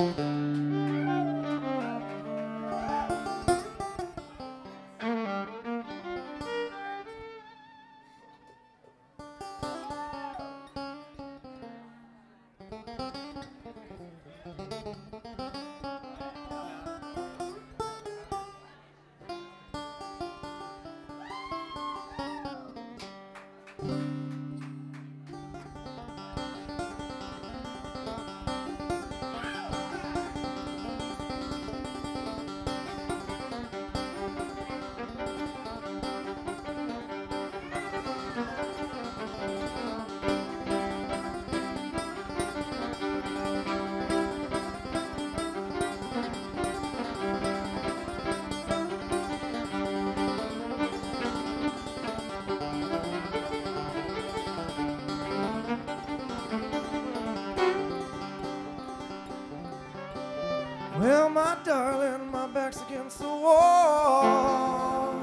Well, my darling, my back's against the wall.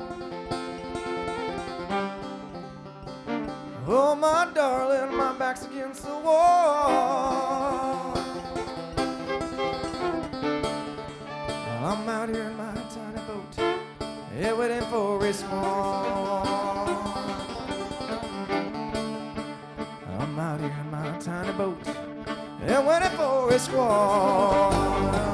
Oh, my darling, my back's against the wall. Well, I'm out here in my tiny boat, yeah, waiting for a squall. I'm out here in my tiny boat, yeah, waiting for a squall.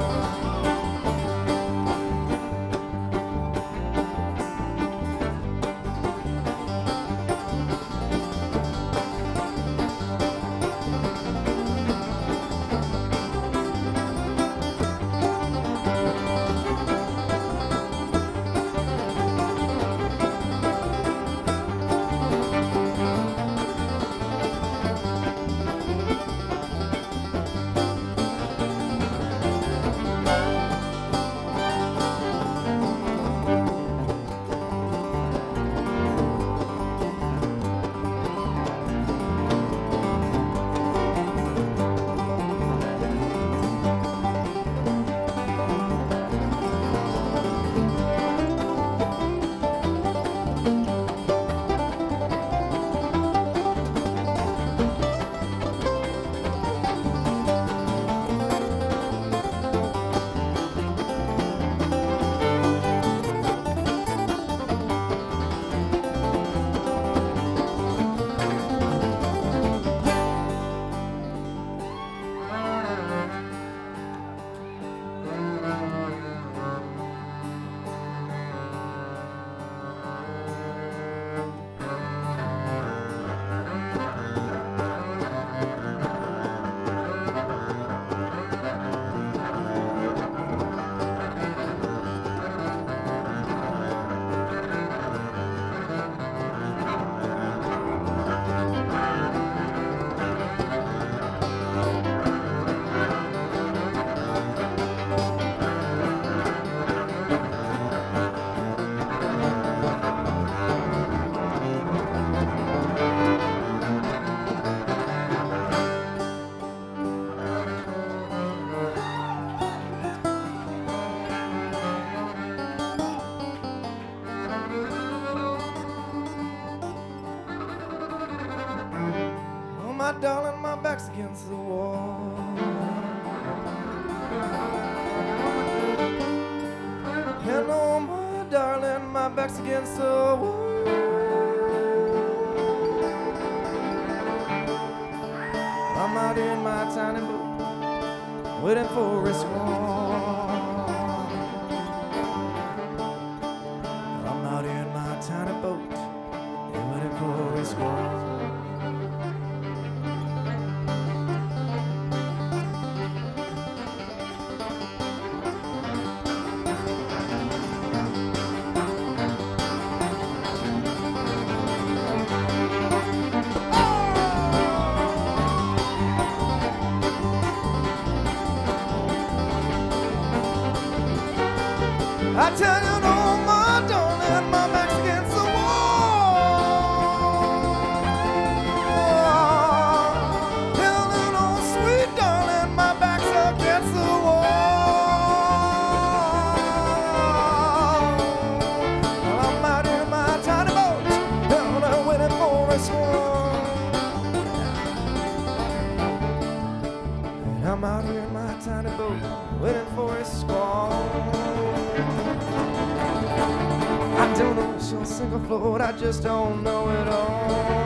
My darling, my back's against the wall. Hello, my darling, my back's against the wall. I'm out here in my tiny boat, waiting for a squall. I'm out here in my tiny boat, waiting for a squall. I tell you, no, my darling, my back's against the wall. Tell you, no, sweet darling, my back's against the wall. Well, I'm out here in my tiny boat, down there waiting for a squall. I'm out here in my tiny boat. sink or float, I just don't know it all.